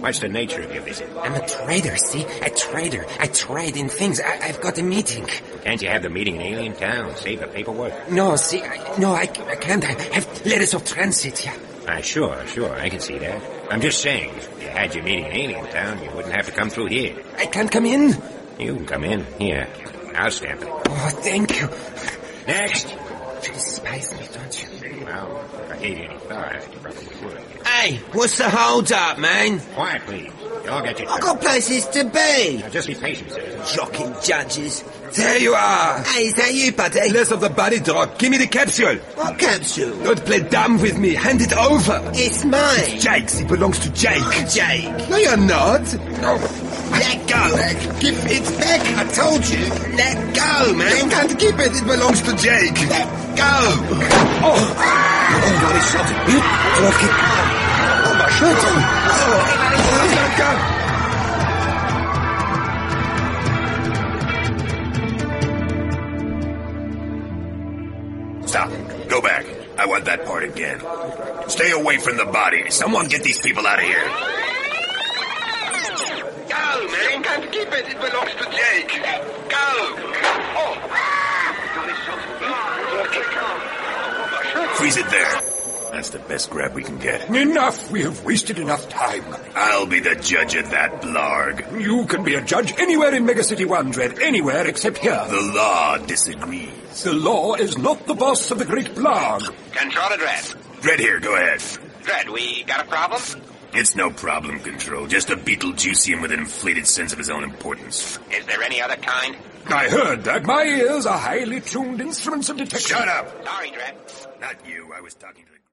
What's the nature of your visit? I'm a trader, see? A trader. I trade in things. I've got a meeting. Can't you have the meeting in Alien Town? Save the paperwork. No, see, I can't. I have letters of transit, yeah. Sure, I can see that. I'm just saying, if you had your meeting in Alien Town, you wouldn't have to come through here. I can't come in? You can come in. Here, I'll stamp it. Oh, thank you. Next! You despise me, don't you? Well, if I gave you any thought, you probably would. Hey, what's the hold up, man? Quiet, please. You all get your I've got places to be. Now, just be patient, citizen. Shocking judges. There you are. Hey, is that you, buddy? Less of the body drop. Give me the capsule. What capsule? Don't play dumb with me. Hand it over. It's mine. Jake's. It belongs to Jake. Jake. No, you're not. No. Let go. Give it back. I told you. Let go, man. You can't keep it. It belongs to Jake. Let go. Oh. God, he shot it. Okay. Oh, my shirt. Oh, let go. Stop. Go back. I want that part again. Stay away from the body. Someone get these people out of here. Go, man. You can't keep it. It belongs to Jake. Go. Freeze it there. That's the best grab we can get. Enough! We have wasted enough time. I'll be the judge of that, Blarg. You can be a judge anywhere in Megacity 1, Dredd. Anywhere except here. The law disagrees. The law is not the boss of the great Blarg. Controller Dredd. Dredd here, go ahead. Dredd, we got a problem? It's no problem, Control. Just a Beetlejuicean with an inflated sense of his own importance. Is there any other kind? I heard that. My ears are highly tuned instruments of detection. Shut up! Sorry, Dredd. Not you. I was talking to the...